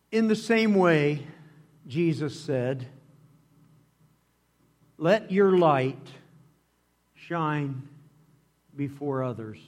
In the same way, Jesus said, "Let your light shine before others."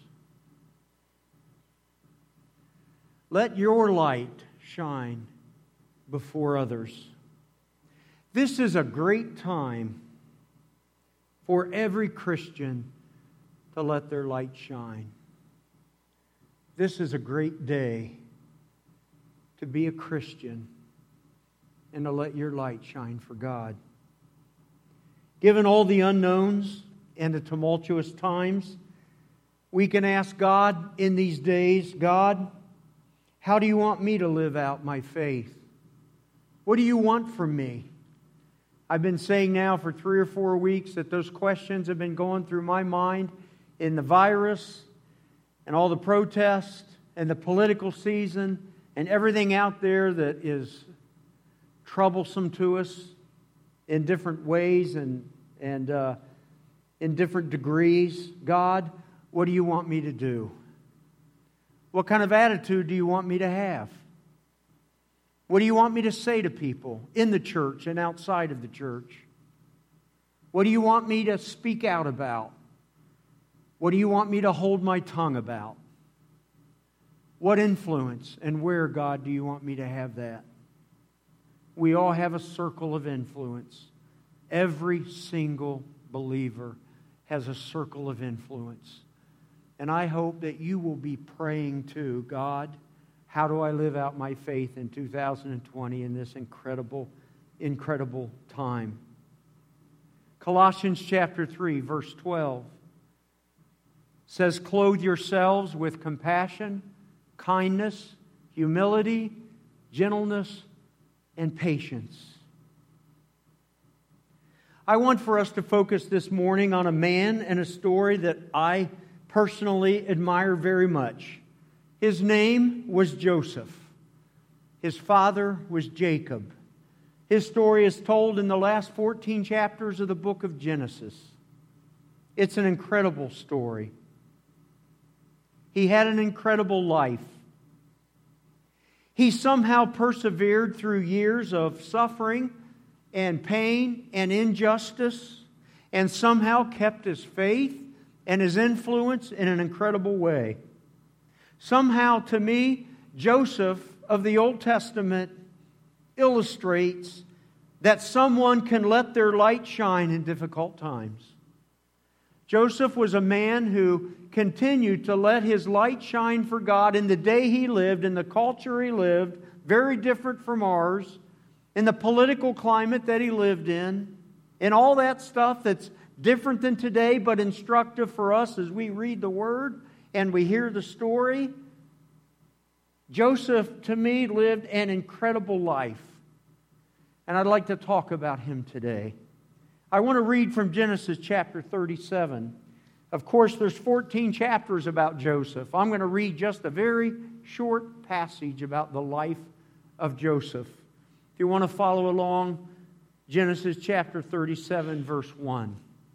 Let your light shine before others. This is a great time for every Christian to let their light shine. This is a great day to be a Christian and to let your light shine for God. Given all the unknowns and the tumultuous times, we can ask God in these days, God, how do you want me to live out my faith? What do you want from me? I've been saying now for 3 or 4 weeks that those questions have been going through my mind in the virus and all the protests and the political season and everything out there that is troublesome to us in different ways and in different degrees. God, what do you want me to do? What kind of attitude do you want me to have? What do you want me to say to people in the church and outside of the church? What do you want me to speak out about? What do you want me to hold my tongue about? What influence and where, God, do you want me to have that? We all have a circle of influence. Every single believer has a circle of influence. And I hope that you will be praying too, God, how do I live out my faith in 2020 in this incredible, incredible time? Colossians chapter 3, verse 12 says, "Clothe yourselves with compassion, kindness, humility, gentleness, and patience." I want for us to focus this morning on a man and a story that I personally admire very much. His name was Joseph. His father was Jacob. His story is told in the last 14 chapters of the book of Genesis. It's an incredible story. He had an incredible life. He somehow persevered through years of suffering and pain and injustice, and somehow kept his faith and his influence in an incredible way. Somehow, to me, Joseph of the Old Testament illustrates that someone can let their light shine in difficult times. Joseph was a man who continued to let his light shine for God in the day he lived, in the culture he lived, very different from ours, in the political climate that he lived in all that stuff that's different than today, but instructive for us as we read the Word and we hear the story. Joseph, to me, lived an incredible life. And I'd like to talk about him today. I want to read from Genesis chapter 37. Of course, there's 14 chapters about Joseph. I'm going to read just a very short passage about the life of Joseph. If you want to follow along, Genesis chapter 37, verse 1.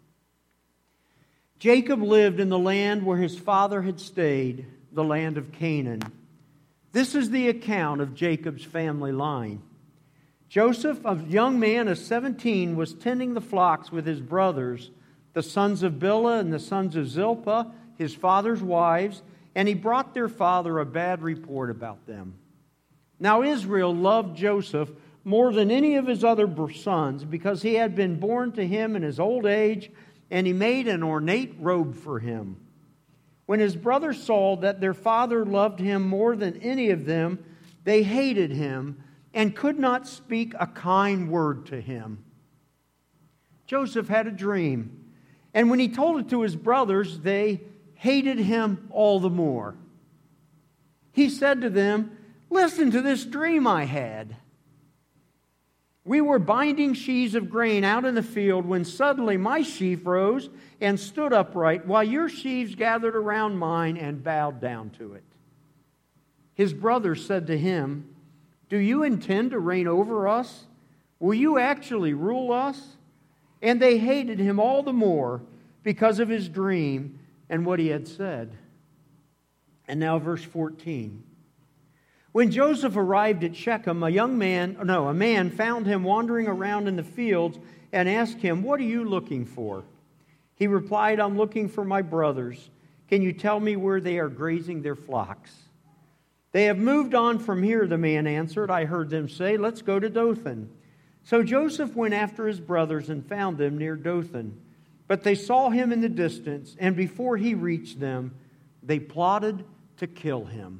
Jacob lived in the land where his father had stayed, the land of Canaan. This is the account of Jacob's family line. Joseph, a young man of 17, was tending the flocks with his brothers, the sons of Bilhah and the sons of Zilpah, his father's wives, and he brought their father a bad report about them. Now Israel loved Joseph more than any of his other sons, because he had been born to him in his old age, and he made an ornate robe for him. When his brothers saw that their father loved him more than any of them, they hated him and could not speak a kind word to him. Joseph had a dream, and when he told it to his brothers, they hated him all the more. He said to them, "Listen to this dream I had. We were binding sheaves of grain out in the field when suddenly my sheaf rose and stood upright while your sheaves gathered around mine and bowed down to it." His brothers said to him, "Do you intend to reign over us? Will you actually rule us?" And they hated him all the more because of his dream and what he had said. And now verse 14. When Joseph arrived at Shechem, a man found him wandering around in the fields and asked him, "What are you looking for?" He replied, "I'm looking for my brothers. Can you tell me where they are grazing their flocks?" "They have moved on from here," the man answered. "I heard them say, 'Let's go to Dothan.'" So Joseph went after his brothers and found them near Dothan. But they saw him in the distance, and before he reached them, they plotted to kill him.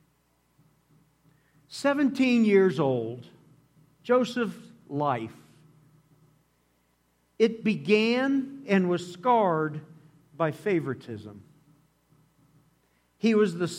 17 years old, Joseph's life. It began and was scarred by favoritism. He was the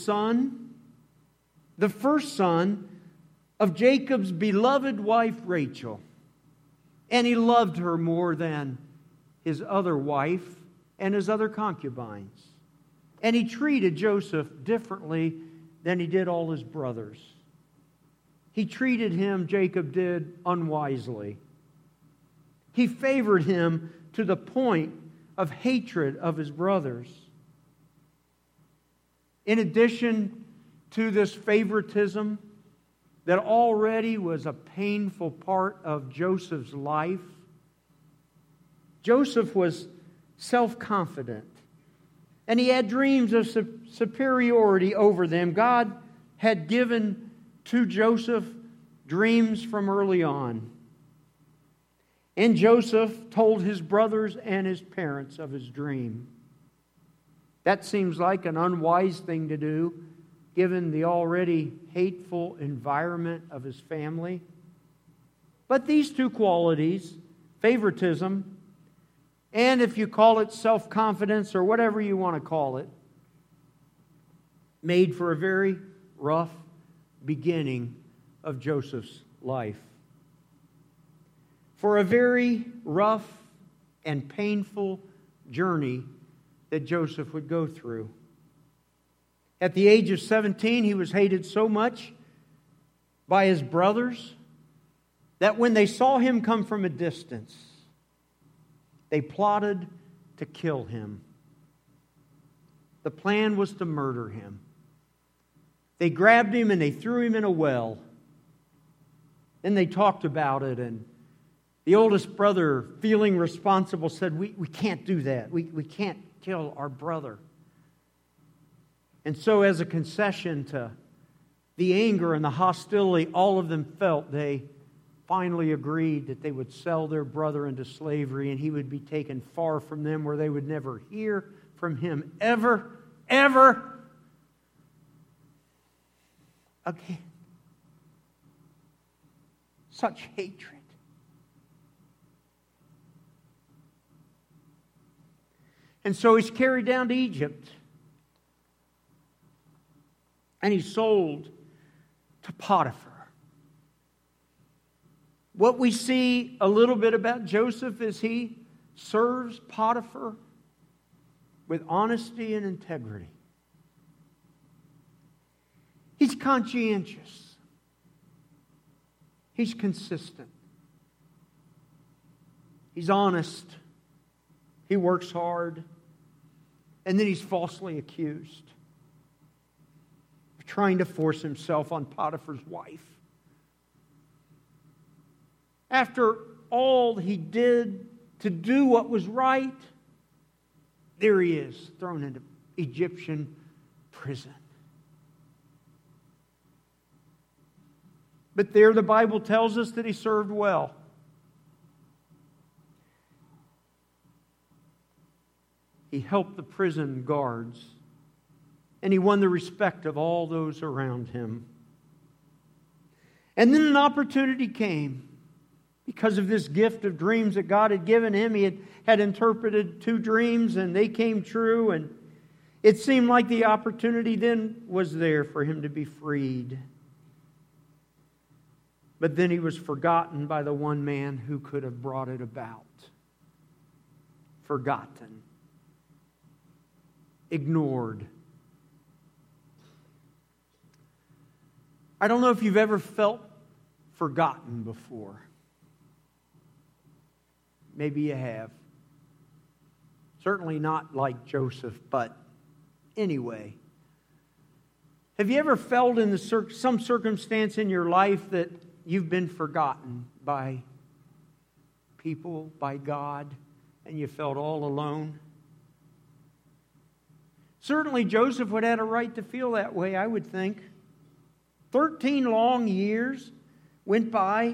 first son of Jacob's beloved wife Rachel. And he loved her more than his other wife and his other concubines. And he treated Joseph differently than he did all his brothers. He treated him, Jacob did, unwisely. He favored him to the point of hatred of his brothers. In addition to this favoritism that already was a painful part of Joseph's life, Joseph was self-confident, and he had dreams of superiority over them. God had given to Joseph dreams from early on. And Joseph told his brothers and his parents of his dream. That seems like an unwise thing to do, given the already hateful environment of his family. But these two qualities, favoritism, and if you call it self-confidence or whatever you want to call it, made for a very rough beginning of Joseph's life. For a very rough and painful journey that Joseph would go through. At the age of 17, he was hated so much by his brothers that when they saw him come from a distance, they plotted to kill him. The plan was to murder him. They grabbed him and they threw him in a well. Then they talked about it, and the oldest brother, feeling responsible, said, we can't do that. We can't kill our brother. And so as a concession to the anger and the hostility all of them felt, they finally agreed that they would sell their brother into slavery, and he would be taken far from them where they would never hear from him ever again. Such hatred. And so he's carried down to Egypt. And he's sold to Potiphar. What we see a little bit about Joseph is he serves Potiphar with honesty and integrity. He's conscientious. He's consistent. He's honest. He works hard. And then he's falsely accused of trying to force himself on Potiphar's wife. After all he did to do what was right, there he is, thrown into Egyptian prison. But there the Bible tells us that he served well. He helped the prison guards, and he won the respect of all those around him. And then an opportunity came. Because of this gift of dreams that God had given him, he had interpreted 2 dreams, and they came true, and it seemed like the opportunity then was there for him to be freed. But then he was forgotten by the one man who could have brought it about. Forgotten. Ignored. I don't know if you've ever felt forgotten before. Maybe you have. Certainly not like Joseph, but anyway. Have you ever felt in some circumstance in your life that you've been forgotten by people, by God, and you felt all alone? Certainly Joseph would have had a right to feel that way, I would think. 13 long years went by,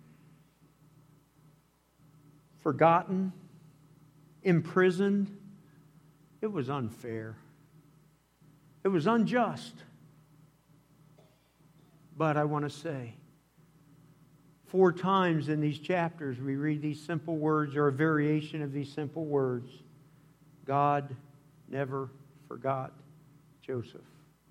forgotten, imprisoned. It was unfair. It was unjust. But I want to say, 4 times in these chapters we read these simple words, or a variation of these simple words. God never forgot Joseph.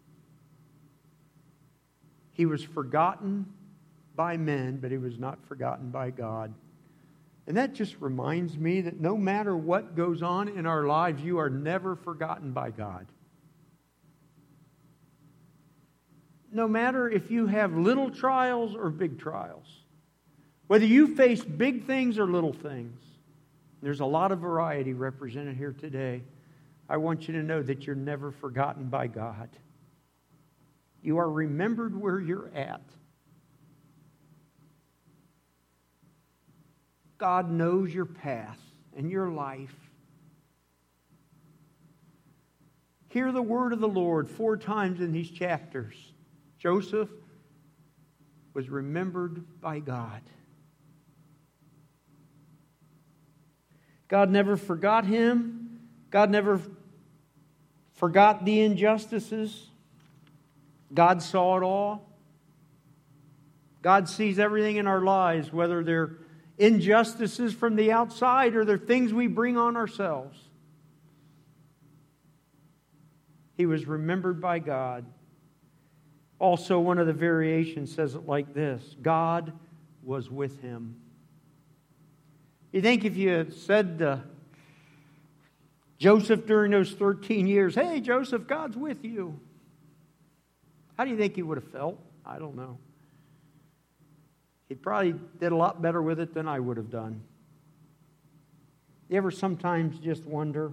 He was forgotten by men, but he was not forgotten by God. And that just reminds me that no matter what goes on in our lives, you are never forgotten by God. No matter if you have little trials or big trials, whether you face big things or little things, there's a lot of variety represented here today. I want you to know that you're never forgotten by God. You are remembered where you're at. God knows your path and your life. Hear the word of the Lord 4 times in these chapters. Joseph was remembered by God. God never forgot him. God never forgot the injustices. God saw it all. God sees everything in our lives, whether they're injustices from the outside or they're things we bring on ourselves. He was remembered by God. Also, one of the variations says it like this: God was with him. You think if you had said to Joseph during those 13 years, "Hey, Joseph, God's with you," how do you think he would have felt? I don't know. He probably did a lot better with it than I would have done. You ever sometimes just wonder,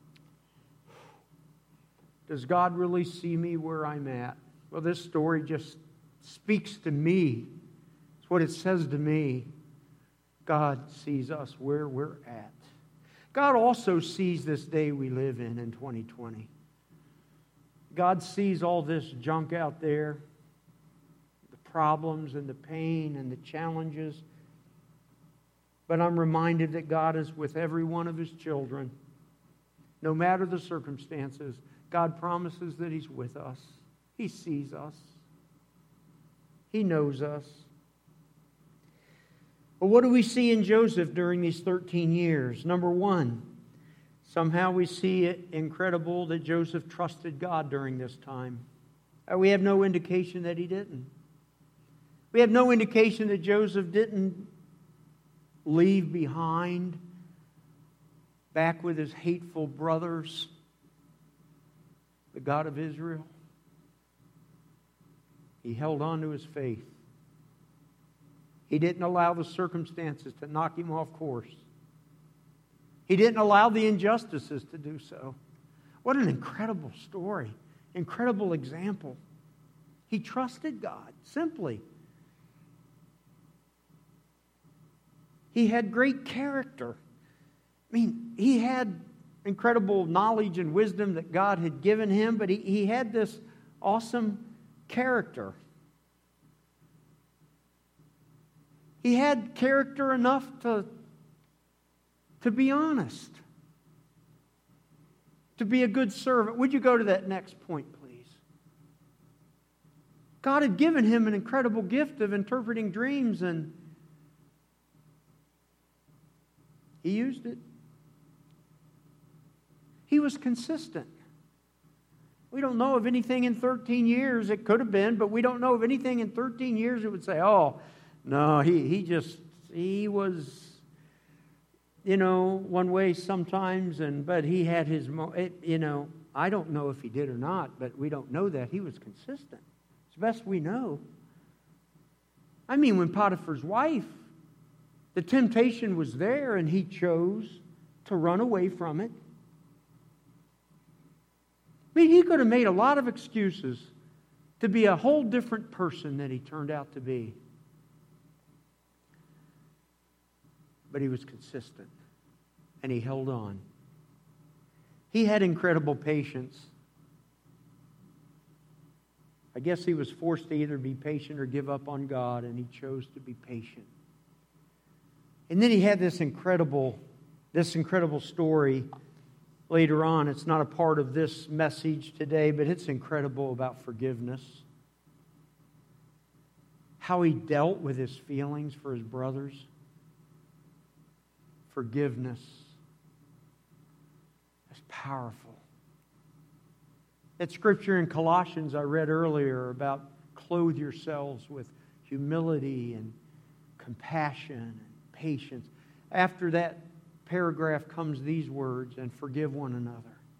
does God really see me where I'm at? Well, this story just speaks to me. It's what it says to me. God sees us where we're at. God also sees this day we live in 2020. God sees all this junk out there, the problems and the pain and the challenges. But I'm reminded that God is with every one of His children. No matter the circumstances, God promises that He's with us. He sees us. He knows us. But what do we see in Joseph during these 13 years? Number one, somehow we see it incredible that Joseph trusted God during this time. We have no indication that he didn't. We have no indication that Joseph didn't leave behind, back with his hateful brothers, the God of Israel. He held on to his faith. He didn't allow the circumstances to knock him off course. He didn't allow the injustices to do so. What an incredible story. Incredible example. He trusted God, simply. He had great character. I mean, he had incredible knowledge and wisdom that God had given him, but he had this awesome character. He had character enough to be honest, to be a good servant. Would you go to that next point, please? God had given him an incredible gift of interpreting dreams, and he used it. He was consistent. We don't know of anything in 13 years. It could have been, but we don't know of anything in 13 years that would say, oh, no, he was, one way sometimes, but he had his, I don't know if he did or not, but we don't know that. He was consistent. It's the best we know. I mean, when Potiphar's wife, the temptation was there and he chose to run away from it. I mean, he could have made a lot of excuses to be a whole different person than he turned out to be. But he was consistent, and he held on. He had incredible patience. I guess he was forced to either be patient or give up on God, and he chose to be patient. And then he had this incredible story later on. It's not a part of this message today, but it's incredible about forgiveness. How he dealt with his feelings for his brothers. Forgiveness. That's powerful. That scripture in Colossians I read earlier about clothe yourselves with humility and compassion and patience. After that paragraph comes these words, and forgive one another.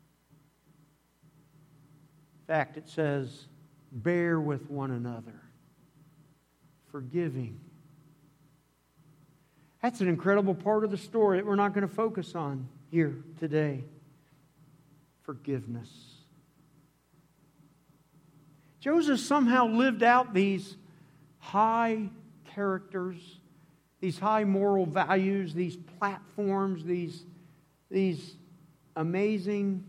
In fact, it says, bear with one another. Forgiving. That's an incredible part of the story that we're not going to focus on here today. Forgiveness. Joseph somehow lived out these high characters, these high moral values, these platforms, these amazing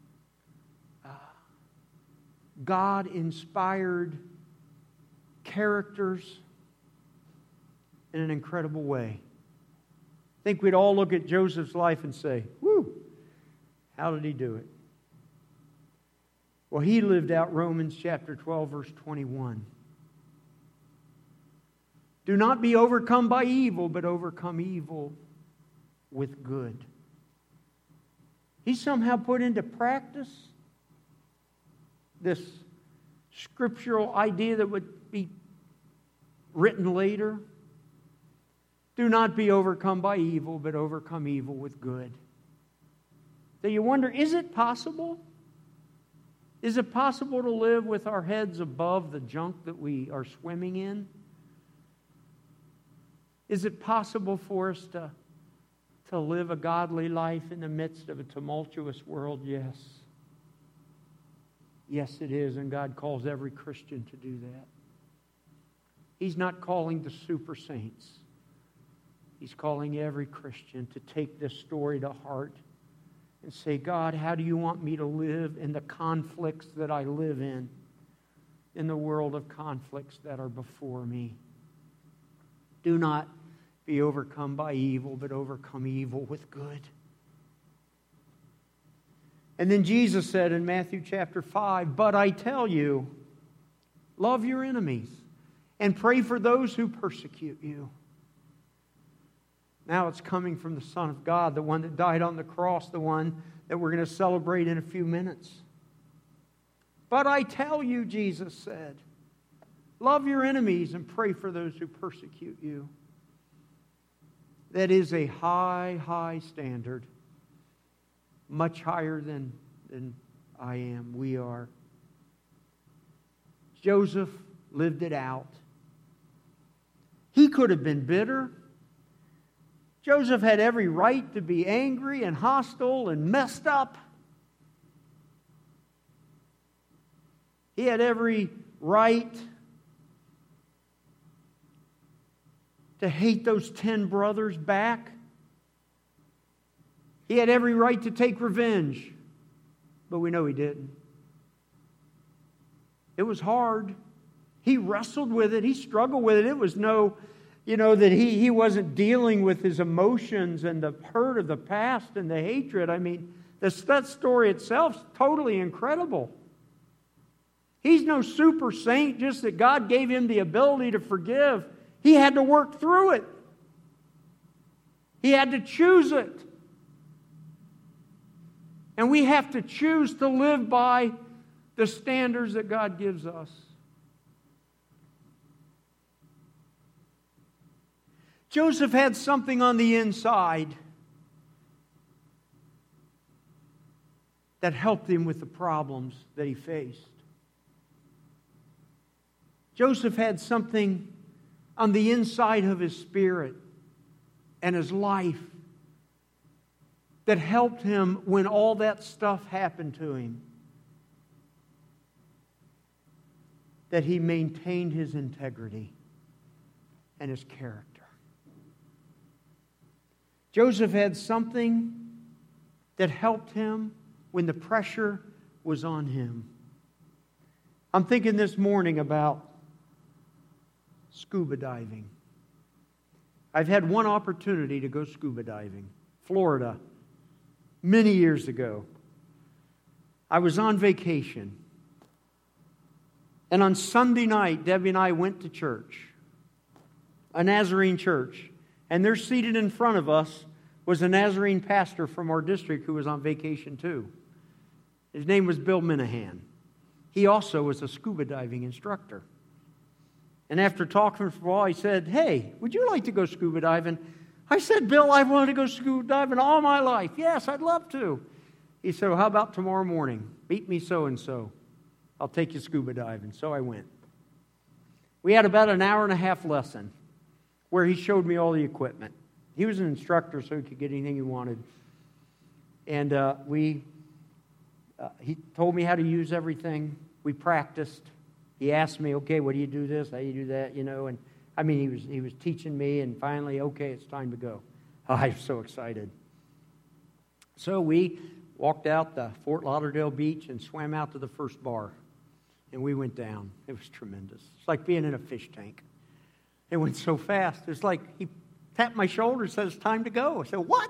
God-inspired characters in an incredible way. I think we'd all look at Joseph's life and say, whew, how did he do it? Well, he lived out Romans chapter 12, verse 21. Do not be overcome by evil, but overcome evil with good. He somehow put into practice this scriptural idea that would be written later. Do not be overcome by evil, but overcome evil with good. So you wonder, is it possible? Is it possible to live with our heads above the junk that we are swimming in? Is it possible for us to live a godly life in the midst of a tumultuous world? Yes. Yes, it is, and God calls every Christian to do that. He's not calling the super saints. He's calling every Christian to take this story to heart and say, God, how do you want me to live in the conflicts that I live in the world of conflicts that are before me? Do not be overcome by evil, but overcome evil with good. And then Jesus said in Matthew chapter 5, but I tell you, love your enemies and pray for those who persecute you. Now it's coming from the Son of God, the one that died on the cross, the one that we're going to celebrate in a few minutes. But I tell you, Jesus said, love your enemies and pray for those who persecute you. That is a high, high standard. Much higher than I am, we are. Joseph lived it out. He could have been bitter. Joseph had every right to be angry and hostile and messed up. He had every right to hate those 10 brothers back. He had every right to take revenge, but we know he didn't. It was hard. He wrestled with it. He struggled with it. It was no, that he wasn't dealing with his emotions and the hurt of the past and the hatred. I mean, that story itself is totally incredible. He's no super saint, just that God gave him the ability to forgive. He had to work through it. He had to choose it. And we have to choose to live by the standards that God gives us. Joseph had something on the inside that helped him with the problems that he faced. Joseph had something on the inside of his spirit and his life that helped him when all that stuff happened to him. that he maintained his integrity and his character. Joseph had something that helped him when the pressure was on him. I'm thinking this morning about scuba diving. I've had one opportunity to go scuba diving, Florida, many years ago. I was on vacation. And on Sunday night, Debbie and I went to church, a Nazarene church. And there seated in front of us was a Nazarene pastor from our district who was on vacation too. His name was Bill Minahan. He also was a scuba diving instructor. And after talking for a while, he said, "Hey, would you like to go scuba diving?" I said, "Bill, I've wanted to go scuba diving all my life. Yes, I'd love to." He said, "Well, how about tomorrow morning? Meet me so-and-so. I'll take you scuba diving." So I went. We had about an hour and a half lesson where he showed me all the equipment. He was an instructor, so he could get anything he wanted. And he told me how to use everything. We practiced. He asked me, "Okay, what do you do this? How do you do that?" And I mean, he was teaching me, and finally, okay, it's time to go. Oh, I was so excited. So we walked out the Fort Lauderdale beach and swam out to the first bar. And we went down. It was tremendous. It's like being in a fish tank. It went so fast. It's like he tapped my shoulder and said, "It's time to go." I said, "What?"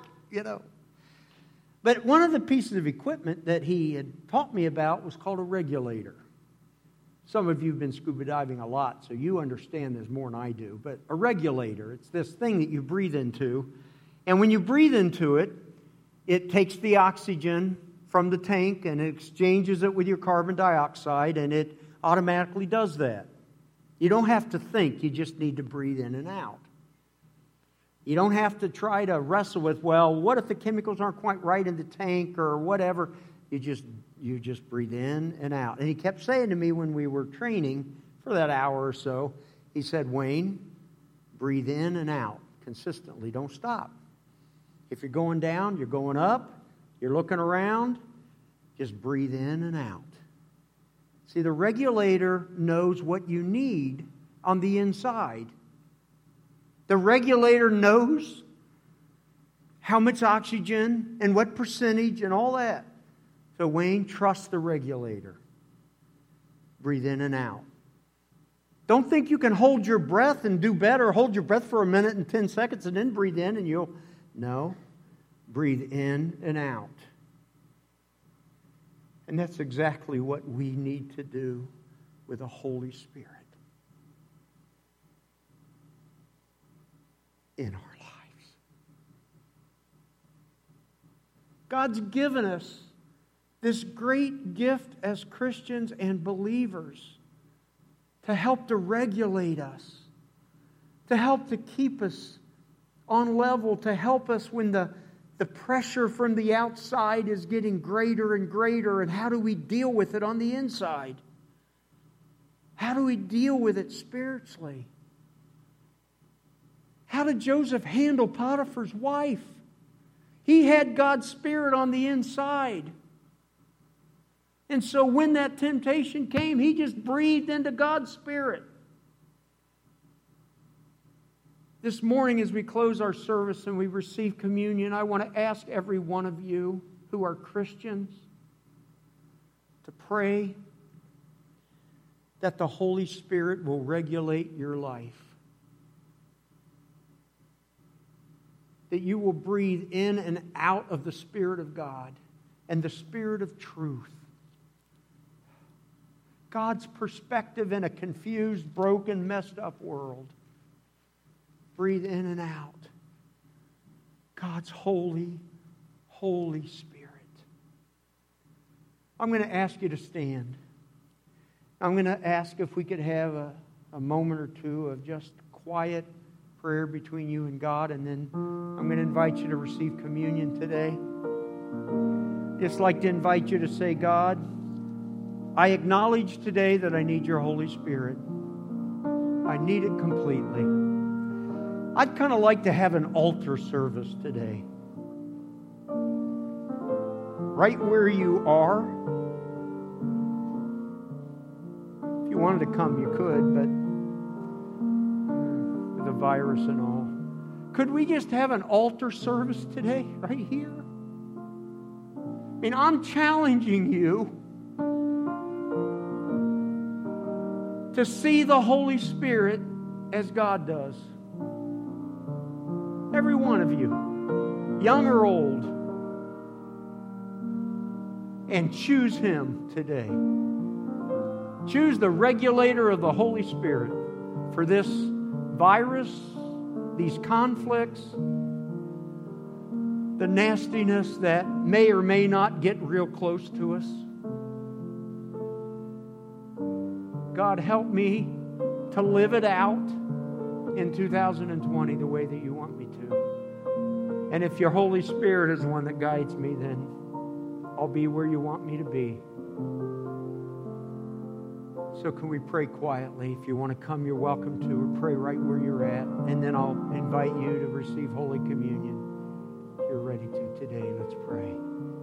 But one of the pieces of equipment that he had taught me about was called a regulator. Some of you have been scuba diving a lot, so you understand this more than I do. But a regulator, it's this thing that you breathe into. And when you breathe into it, it takes the oxygen from the tank and it exchanges it with your carbon dioxide, and it automatically does that. You don't have to think, you just need to breathe in and out. You don't have to try to wrestle with, well, what if the chemicals aren't quite right in the tank or whatever? You just breathe in and out. And he kept saying to me when we were training for that hour or so, he said, "Wayne, breathe in and out consistently. Don't stop. If you're going down, you're going up, you're looking around, just breathe in and out." See, the regulator knows what you need on the inside. The regulator knows how much oxygen and what percentage and all that. So Wayne, trust the regulator. Breathe in and out. Don't think you can hold your breath and do better. Hold your breath for a minute and 10 seconds and then breathe in and you'll... No. Breathe in and out. And that's exactly what we need to do with the Holy Spirit in our lives. God's given us this great gift as Christians and believers to help to regulate us, to help to keep us on level, to help us when the pressure from the outside is getting greater and greater, and how do we deal with it on the inside? How do we deal with it spiritually? How did Joseph handle Potiphar's wife? He had God's Spirit on the inside. And so when that temptation came, he just breathed into God's Spirit. This morning, as we close our service and we receive communion, I want to ask every one of you who are Christians to pray that the Holy Spirit will regulate your life. That you will breathe in and out of the Spirit of God and the Spirit of truth. God's perspective in a confused, broken, messed up world. Breathe in and out. God's Holy, Holy Spirit. I'm going to ask you to stand. I'm going to ask if we could have a moment or two of just quiet prayer between you and God, and then I'm going to invite you to receive communion today. Just like to invite you to say, "God, I acknowledge today that I need your Holy Spirit. I need it completely. I'd kind of like to have an altar service today. Right where you are. If you wanted to come, you could, but with the virus and all. Could we just have an altar service today, right here? I mean, I'm challenging you to see the Holy Spirit as God does. Every one of you, young or old, and choose Him today. Choose the regulator of the Holy Spirit for this virus, these conflicts, the nastiness that may or may not get real close to us. God, help me to live it out in 2020 the way that you want me to. And if your Holy Spirit is the one that guides me, then I'll be where you want me to be. So can we pray quietly? If you want to come, you're welcome to, or pray right where you're at. And then I'll invite you to receive Holy Communion if you're ready to today. Let's pray.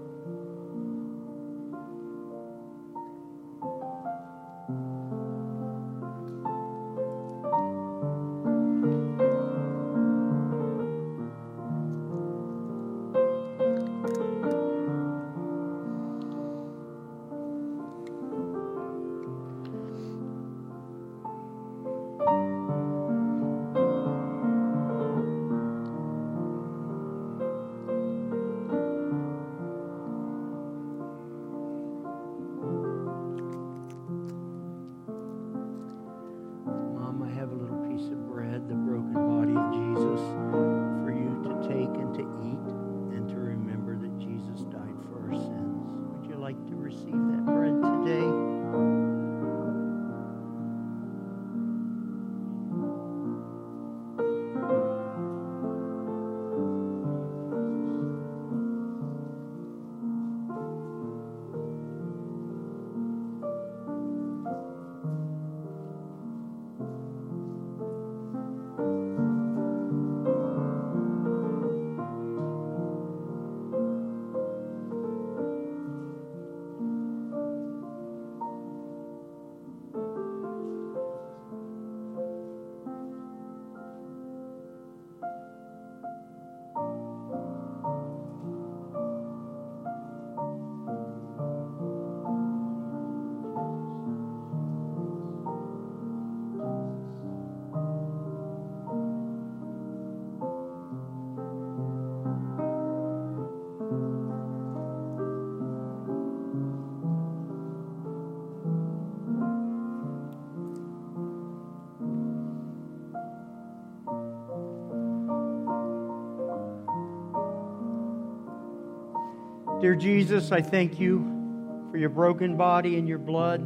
Dear Jesus, I thank you for your broken body and your blood.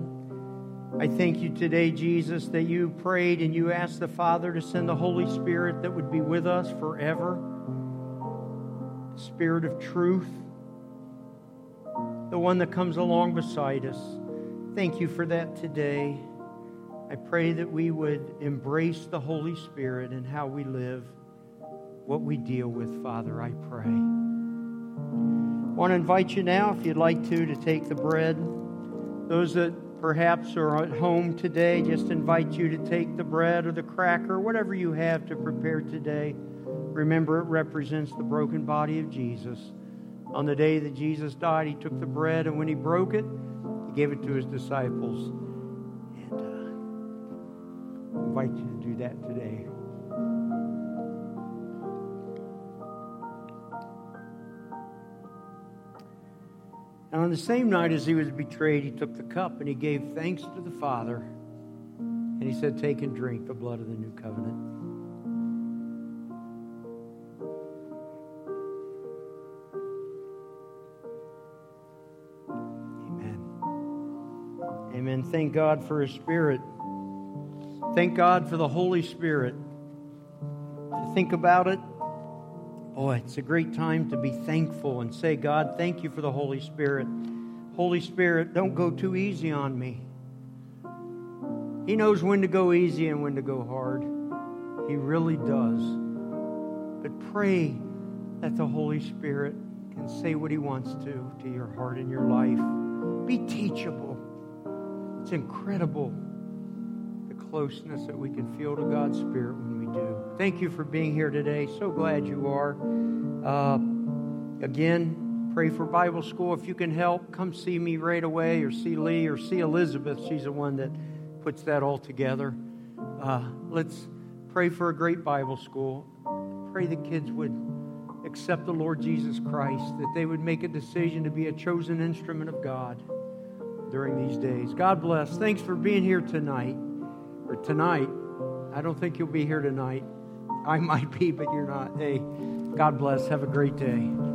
I thank you today, Jesus, that you prayed and you asked the Father to send the Holy Spirit that would be with us forever. The Spirit of truth, the one that comes along beside us. Thank you for that today. I pray that we would embrace the Holy Spirit in how we live, what we deal with, Father, I pray. I want to invite you now, if you'd like to take the bread. Those that perhaps are at home today, just invite you to take the bread or the cracker, whatever you have to prepare today. Remember, it represents the broken body of Jesus. On the day that Jesus died, He took the bread, and when He broke it, He gave it to His disciples. And I invite you to do that today. And on the same night as He was betrayed, He took the cup and He gave thanks to the Father. And He said, "Take and drink the blood of the new covenant." Amen. Amen. Thank God for His Spirit. Thank God for the Holy Spirit. If you think about it, boy, it's a great time to be thankful and say, God, thank you for the Holy Spirit. Holy Spirit, don't go too easy on me. He knows when to go easy and when to go hard. He really does. But pray that the Holy Spirit can say what He wants to your heart and your life. Be teachable. It's incredible closeness that we can feel to God's Spirit when we do. Thank you for being here today. So glad you are. Again, pray for Bible school. If you can help, come see me right away, or see Lee, or see Elizabeth. She's the one that puts that all together. Let's pray for a great Bible school. Pray the kids would accept the Lord Jesus Christ, that they would make a decision to be a chosen instrument of God during these days. God bless. Thanks for being here tonight. Or tonight. I don't think you'll be here tonight. I might be, but you're not. Hey, God bless. Have a great day.